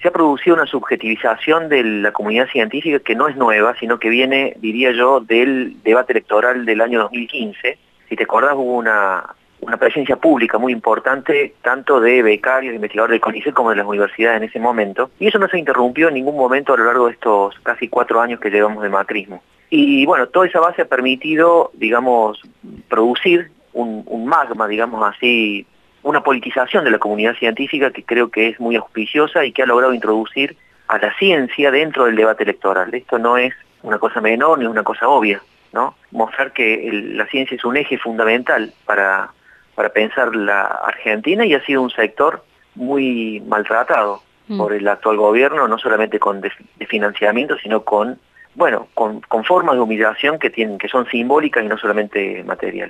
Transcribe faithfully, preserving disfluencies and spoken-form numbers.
se ha producido una subjetivización de la comunidad científica que no es nueva, sino que viene, diría yo, del debate electoral del año dos mil quince. Si te acordás, hubo una, una presencia pública muy importante, tanto de becarios, de investigadores del CONICET como de las universidades en ese momento, y eso no se interrumpió en ningún momento a lo largo de estos casi cuatro años que llevamos de macrismo. Y bueno, toda esa base ha permitido, digamos, producir un, un magma, digamos así, una politización de la comunidad científica que creo que es muy auspiciosa y que ha logrado introducir a la ciencia dentro del debate electoral. Esto no es una cosa menor ni una cosa obvia, ¿no? Mostrar que el, la ciencia es un eje fundamental para, para pensar la Argentina y ha sido un sector muy maltratado mm. por el actual gobierno, no solamente con de, de financiamiento, sino con, bueno, con, con formas de humillación que, tienen, que son simbólicas y no solamente materiales.